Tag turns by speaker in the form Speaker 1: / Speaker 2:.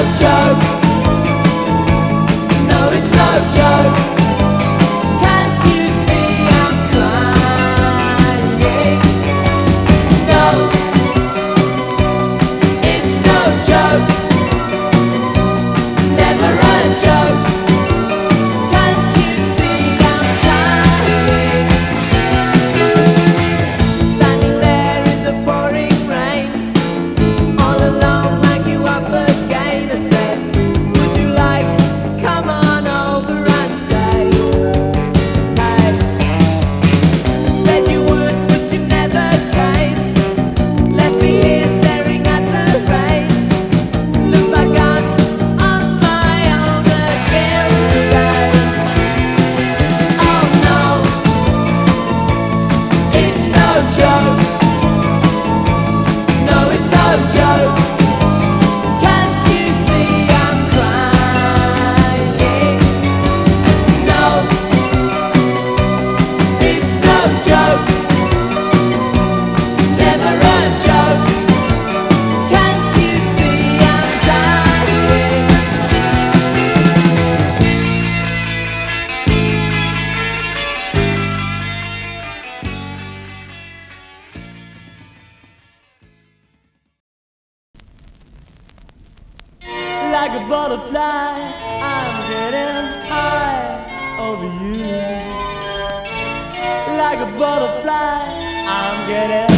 Speaker 1: joke. No, it's no joke. Can't you see I'm crying? No, it's no joke. Never a joke. Can't you see I'm crying? Standing there in the pouring rain, all alone, rang you up again and said, would you like to come on over and stay? Hey, said you would, but you never came. Left me here staring at the rain. Looks like I'm on my own again today. Oh no, it's no joke. No, it's no joke. Can't you see I'm crying? No, it's no joke. Never a joke. Can't you see I'm dying? Like a butterfly, I'm getting high over you. Like a butterfly, I'm getting